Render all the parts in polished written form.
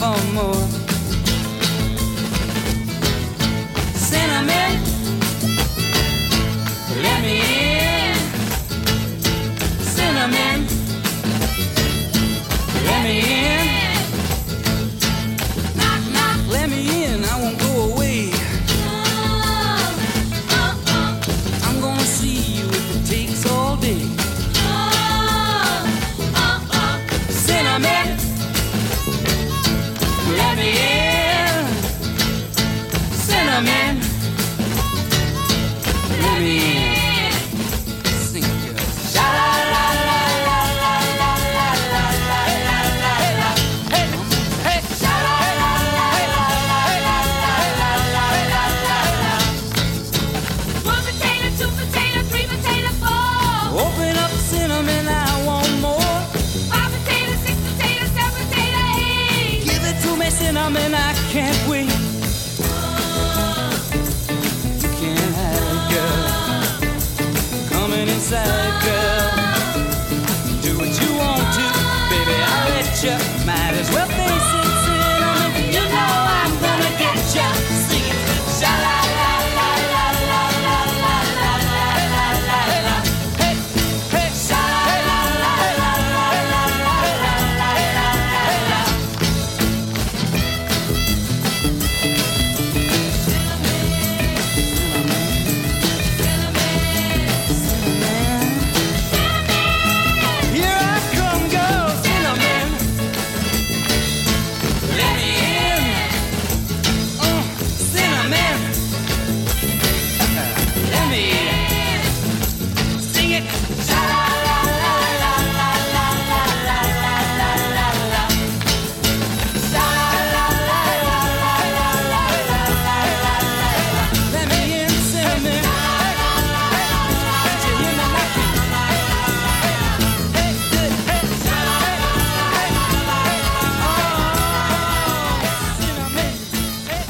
for more. Cinnamon, let me in. Cinnamon, let me in. Knock, knock, let me in. I won't go away. I'm gonna see you if it takes all day. Cinnamon, let me in. Cinnamon, let me in. Sing it, girl. Sha la la la la la la la la la la la. Hey, hey, sha la la la la la la la la la la. 1 potato, 2 potato, 3 potato, 4. Open up, cinnamon, I want more. 5 potato, 6 potato, 7 potato, 8. Give it to me, cinnamon, I can't wait. You can't have it, girl. Coming inside, girl. Do what you want to, baby, I'll let you. Might as well face it, cinnamon. You know I'm gonna get you. Sing it, sha la la la la la la la la la la la. Hey, hey, sha la la la la la la la la la la. Here I come, girl, cinnamon. Let me in. Cinnamon. Let me in. Sing it. Sha la la la la la la la la la la la. Sha la la la la la la la la la. Let me in, cinnamon. Can't you hear me knocking? Hey, good. Hey, sha la la la la la. Oh, cinnamon. Hey,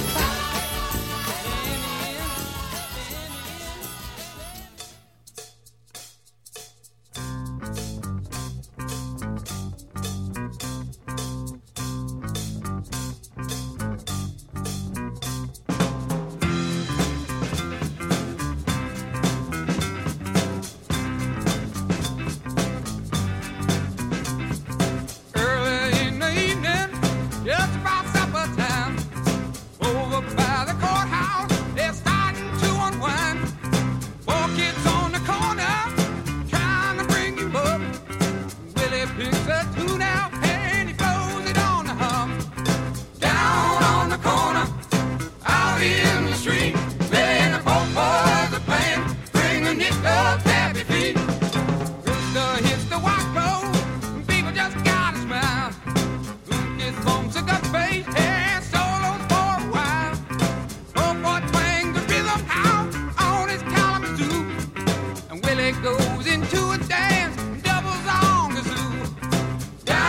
Early in the evening, just about supper time, over by the courthouse, they're starting to unwind. 4 kids on the corner, trying to bring you up. Willie picks a tune out and he blows it on the hum. Down on the corner, out in the street, Willie and the four boys are playing, bring a nickel happy feet. Rooster hits the white road, people just gotta smile. Lucas bumps a gut bass and solos for a while. Oh boy twangs the rhythm out on his Kalamazoo, and Willie goes into a dance, doubles on the zoo.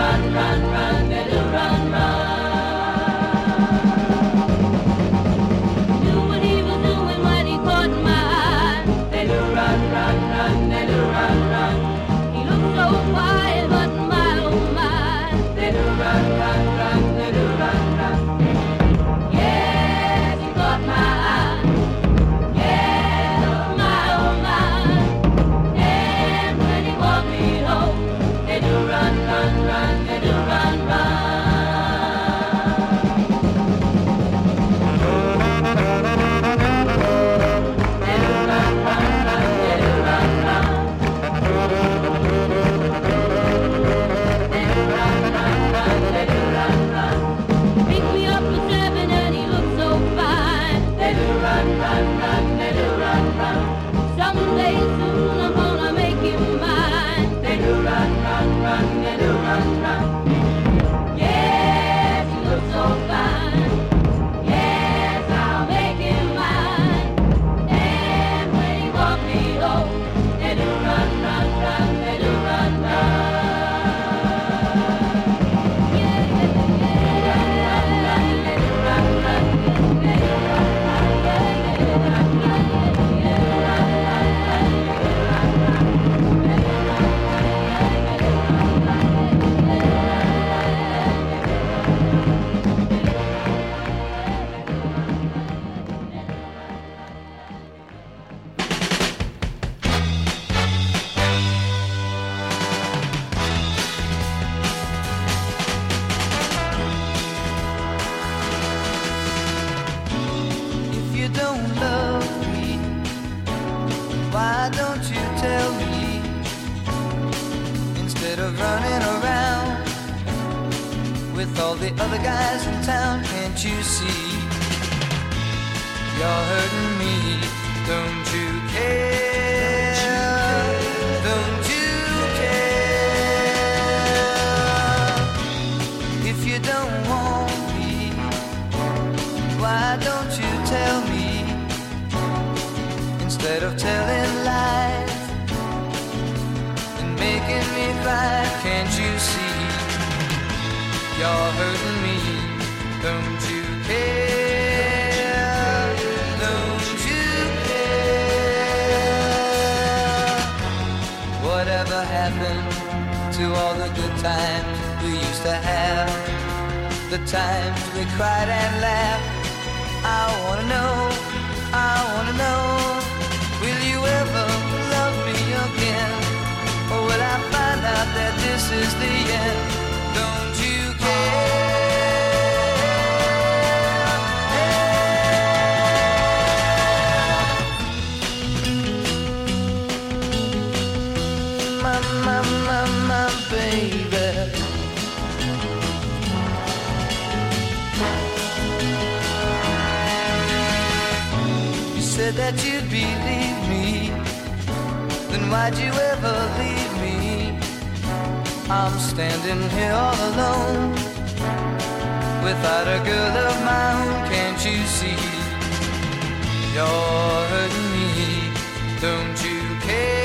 You're hurting me, don't you care?